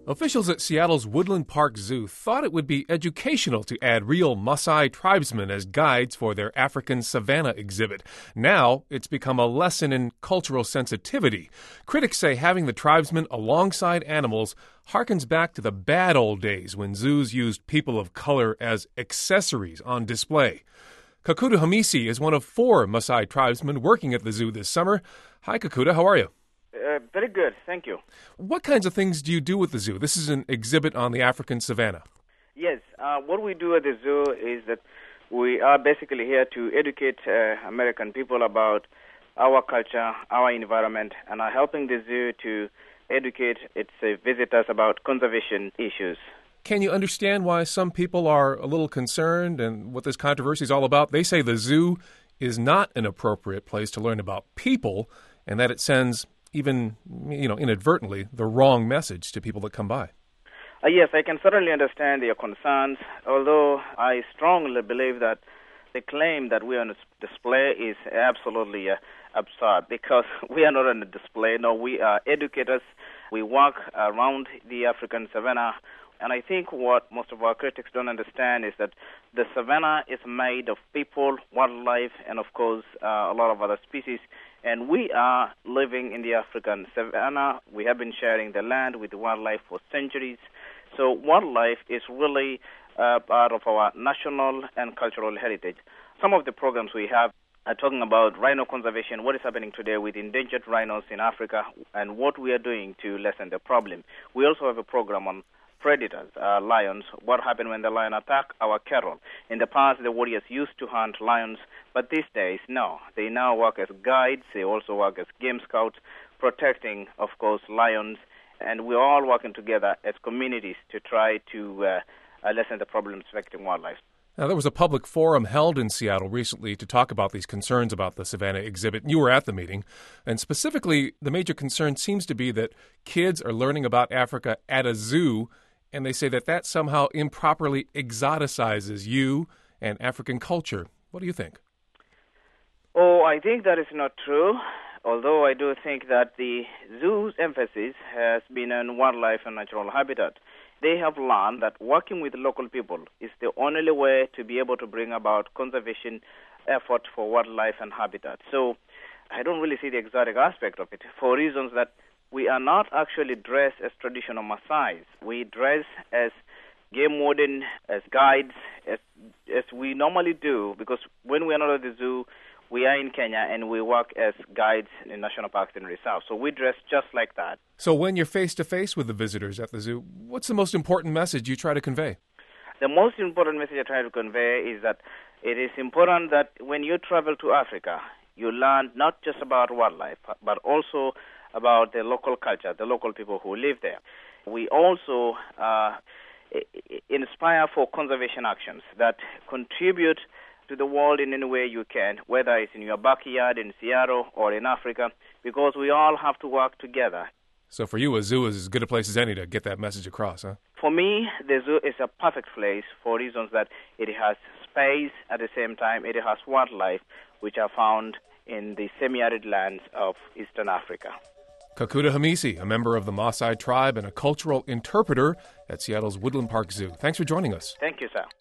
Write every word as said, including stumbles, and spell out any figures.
Officials at Seattle's Woodland Park Zoo thought it would be educational to add real Maasai tribesmen as guides for their African savanna exhibit. Now, it's become a lesson in cultural sensitivity. Critics say having the tribesmen alongside animals harkens back to the bad old days when zoos used people of color as accessories on display. Kakuta Hamisi is one of four Maasai tribesmen working at the zoo this summer. Hi, Kakuta. How are you? Uh, very good, thank you. What kinds of things do you do with the zoo? This is an exhibit on the African savanna. Yes, uh, what we do at the zoo is that we are basically here to educate uh, American people about our culture, our environment, and are helping the zoo to educate its uh, visitors about conservation issues. Can you understand why some people are a little concerned and what this controversy is all about? They say the zoo is not an appropriate place to learn about people and that it sends even, you know, inadvertently, the wrong message to people that come by. Uh, yes, I can certainly understand your concerns, although I strongly believe that the claim that we are on display is absolutely uh, absurd, because we are not on a display. No, we are educators. We walk around the African savanna, and I think what most of our critics don't understand is that the savanna is made of people, wildlife, and of course uh, a lot of other species. And we are living in the African savanna. We have been sharing the land with the wildlife for centuries. So wildlife is really uh, part of our national and cultural heritage. Some of the programs we have are talking about rhino conservation, what is happening today with endangered rhinos in Africa, and what we are doing to lessen the problem. We also have a program on predators, uh, lions, what happened when the lion attacked our cattle. In the past, the warriors used to hunt lions, but these days, no. They now work as guides. They also work as game scouts, protecting, of course, lions. And we're all working together as communities to try to uh, uh, lessen the problems affecting wildlife. Now, there was a public forum held in Seattle recently to talk about these concerns about the Savannah exhibit. You were at the meeting, and specifically, the major concern seems to be that kids are learning about Africa at a zoo, and they say that that somehow improperly exoticizes you and African culture. What do you think? Oh, I think that is not true, although I do think that the zoo's emphasis has been on wildlife and natural habitat. They have learned that working with local people is the only way to be able to bring about conservation effort for wildlife and habitat. So I don't really see the exotic aspect of it for reasons that we are not actually dressed as traditional Maasais. We dress as game warden, as guides, as, as we normally do, because when we are not at the zoo, we are in Kenya and we work as guides in national parks and reserves. So we dress just like that. So when you're face-to-face with the visitors at the zoo, what's the most important message you try to convey? The most important message I try to convey is that it is important that when you travel to Africa, you learn not just about wildlife, but also about the local culture, the local people who live there. We also uh, inspire for conservation actions that contribute to the world in any way you can, whether it's in your backyard, in Seattle, or in Africa, because we all have to work together. So for you, a zoo is as good a place as any to get that message across, huh? For me, the zoo is a perfect place for reasons that it has space, at the same time it has wildlife, which are found in the semi-arid lands of Eastern Africa. Kakuta Hamisi, a member of the Maasai tribe and a cultural interpreter at Seattle's Woodland Park Zoo. Thanks for joining us. Thank you, sir.